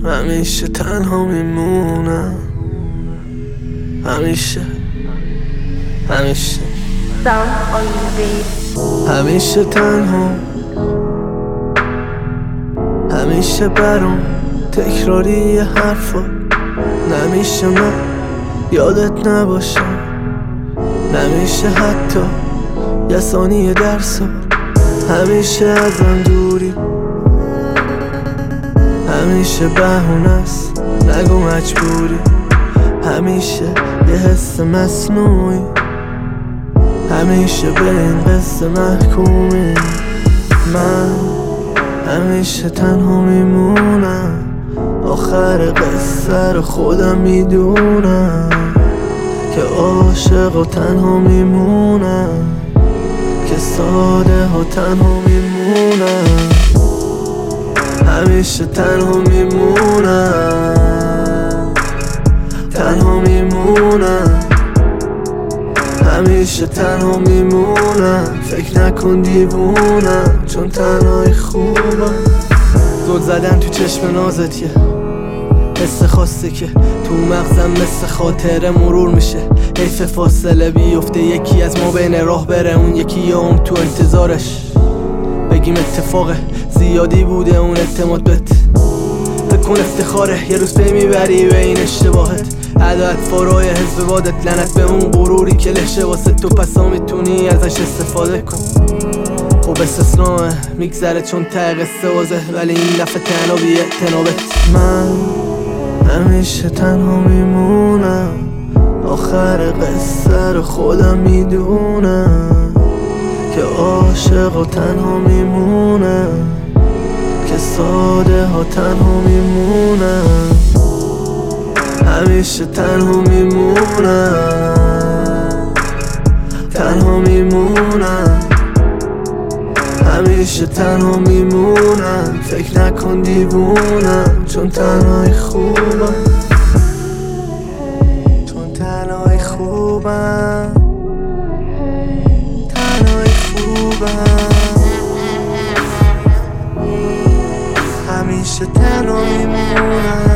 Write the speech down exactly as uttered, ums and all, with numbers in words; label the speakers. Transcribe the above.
Speaker 1: همیشه تنها میمونم، همیشه همیشه همیشه تنها، همیشه برام تکراری حرفا. نمیشه من یادت نباشم، نمیشه حتی یه ثانیه در سال. همیشه ازم دوری، همیشه بهونه است نگو مجبوری. همیشه یه حس مصنوعی، همیشه به این قصه محکومی. من همیشه تنها میمونم، آخر قصه رو خودم میدونم که عاشق و تنها میمونم، که ساده و تنها میمونم. همیشه تنها میمونم، تنها میمونم، همیشه تنها میمونم. فکر نکن دیوونم، چون تنهایی خوبم. زل زدن تو چشم نازت یه حس خاصه که تو مغزم مثل خاطره مرور میشه. حیف فاصله بیفته یکی از ما بین راه بره، اون یکی یه عمر تو انتظارش. بگیم اتفاق زیادی بوده اون اعتماد بهت، فکر کن افتخاره یه روز پی میبری به این اشتباهت. عدالت فارای حزب بادت، لعنت به اون غروری که لشه واسه تو، پسا میتونی ازش استفاده کن. خب استثناءه میگذره چون ته قصه وازه، ولی این دفعه تنها بی اعتنابت. من همیشه تنها میمونم، آخر قصه رو خودم میدونم که عاشق و تنها میمونم، که ساده ها تنها میمونم. همیشه تنها میمونم، تنها میمونم، همیشه تنها میمونم. فکر نکن دیوونم، چون تنهایی خوبم، چون تنهایی خوبم، تنهایی خوبم. همیشه تنها میمونم.